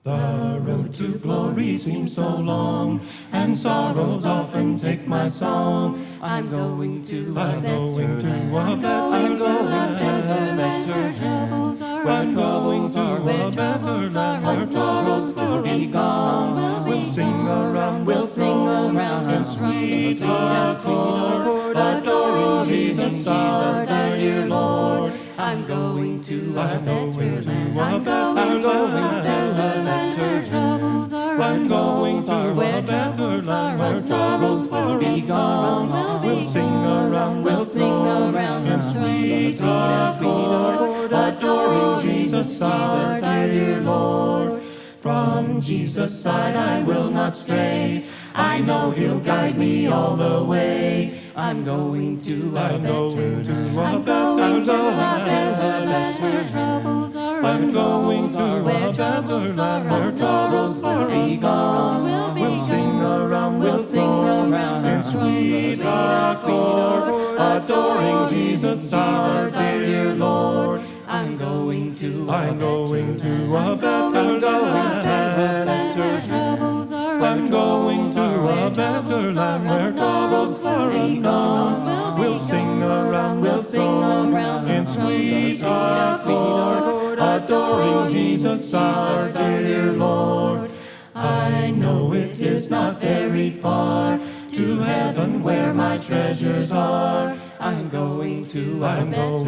The road to glory seems so long, and sorrows often take my song. I'm going to I'm a going to better a land. better I'm land. going to a better land where troubles are I'm going to undone, where a better troubles land are where sorrows will be gone. We'll sing around, We'll sing around in sweet accord, adoring Jesus, our dear Lord. I'm going to a I'm better going to land. a I'm better going to a land. better land where troubles are I'm going undone, to where a better troubles land are where sorrows will be gone. We'll sing around, We'll sing around in sweet accord, adoring Jesus, our dear Lord. From Jesus' side I will not stray. I know He'll guide me all the way. I'm going to a I'm going to a I'm better going to a land. better land where troubles are I'm going to undone, a where better troubles are land where sorrows will be gone. We'll sing around, we'll sing around in sweet accord, adoring Jesus, our dear Lord. I'm going to a I'm going to a better better land where land. troubles are I'm going to a undone, better land where sorrows will be gone. We'll sing around, in sweet accord, adoring Jesus, our dear Lord. I know it is not very far to heaven where my treasures are. I'm going to a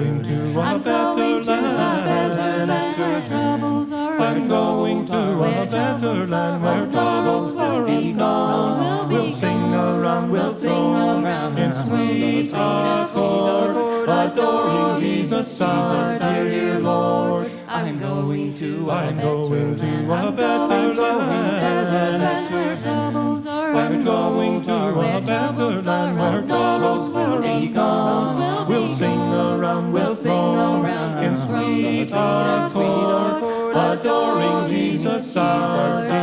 better land where troubles are I'm going to a better land where sorrows will be gone. We'll sing around, in sweet accord, adoring Jesus, our dear Lord. I'm going to I'm going to a better land where troubles are I'm going to a better land where sorrows will be gone. We'll sing around, in sweet accord, adoring Jesus, our